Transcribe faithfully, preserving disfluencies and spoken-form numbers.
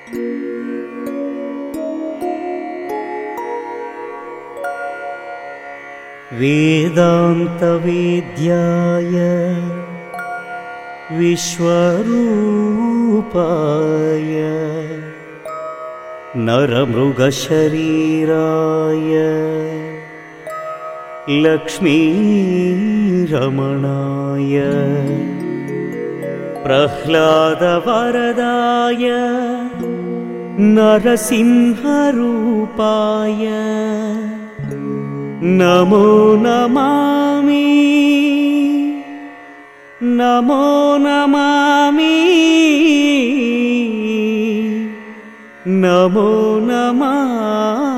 वेदान्तवेद्याय विश्वरूपाय नरमृगशरीराय लक्ष्मीरमणाय प्रह्लादवरदाय नरसिंहरूपाय नमो नमामि नमो नमामि नमो नमामि।